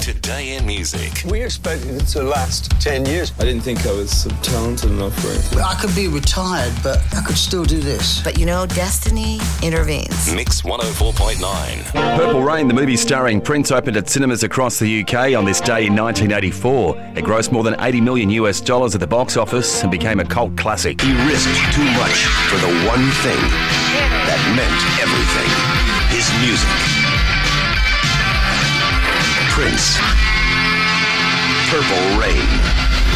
Today in Music. We expected it to last 10 years. I didn't think I was talented enough for it. I could be retired, but I could still do this. But destiny intervenes. Mix 104.9. Purple Rain, the movie starring Prince, opened at cinemas across the UK on this day in 1984. It grossed more than $80 million at the box office and became a cult classic. He risked too much for the one thing that meant everything. His music. Prince. Purple Rain.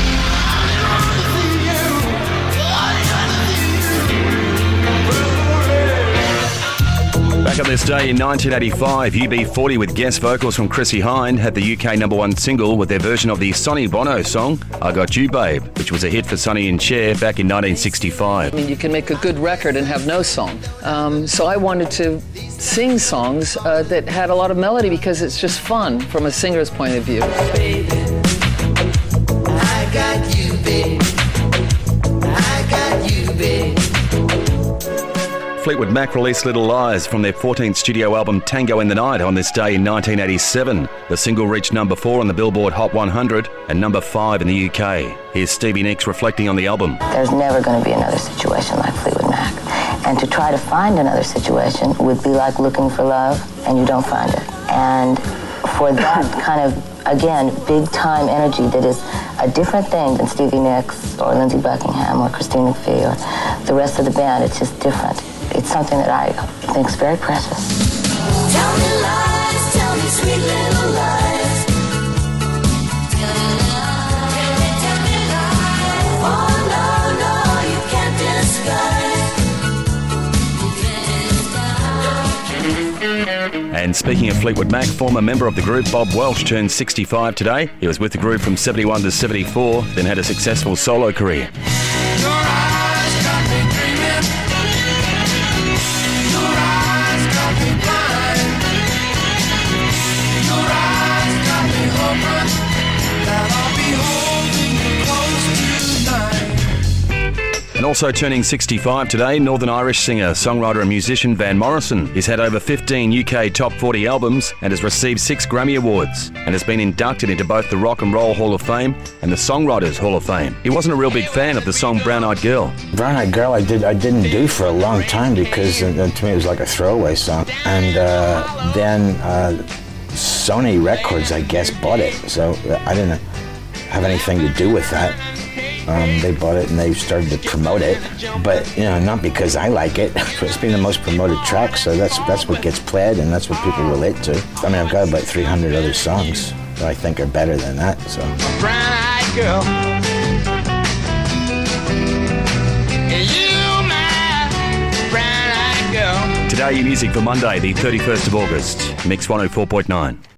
Back on this day in 1985, UB40 with guest vocals from Chrissie Hynde had the UK #1 single with their version of the Sonny Bono song, I Got You Babe, which was a hit for Sonny and Cher back in 1965. I mean, you can make a good record and have no song. So I wanted to sing songs that had a lot of melody because it's just fun from a singer's point of view. Baby, I got you, babe. I got you, babe. Fleetwood Mac released Little Lies from their 14th studio album Tango in the Night on this day in 1987. The single reached number 4 on the Billboard Hot 100 and number 5 in the UK. Here's Stevie Nicks reflecting on the album. There's never going to be another situation like Fleetwood Mac. And to try to find another situation would be like looking for love and you don't find it. And for that kind of, again, big-time energy that is a different thing than Stevie Nicks or Lindsey Buckingham or Christine McVie or the rest of the band, it's just different. It's something that I think is very precious. Tell me lies, tell me sweet little lies. Tell me lies, tell me lies. Oh no, no, you can't disguise. And speaking of Fleetwood Mac, former member of the group Bob Welch turned 65 today. He was with the group from 71 to 74, then had a successful solo career. Your eyes got me dreaming. Your eyes got me blind. Your eyes got me hoping that I'll be holding you close tonight. And also turning 65 today, Northern Irish singer, songwriter and musician Van Morrison. He's had over 15 UK Top 40 albums and has received 6 Grammy Awards and has been inducted into both the Rock and Roll Hall of Fame and the Songwriters Hall of Fame. He wasn't a real big fan of the song Brown Eyed Girl. Brown Eyed Girl I didn't do for a long time because to me it was like a throwaway song. And then Sony Records, I guess, bought it. So I didn't have anything to do with that. They bought it and they started to promote it, but not because I like it. It's been the most promoted track, so that's what gets played and that's what people relate to. I mean, I've got about 300 other songs that I think are better than that. So. Brown-eyed girl, you my brown-eyed girl. Today in music for Monday, the 31st of August. Mix 104.9.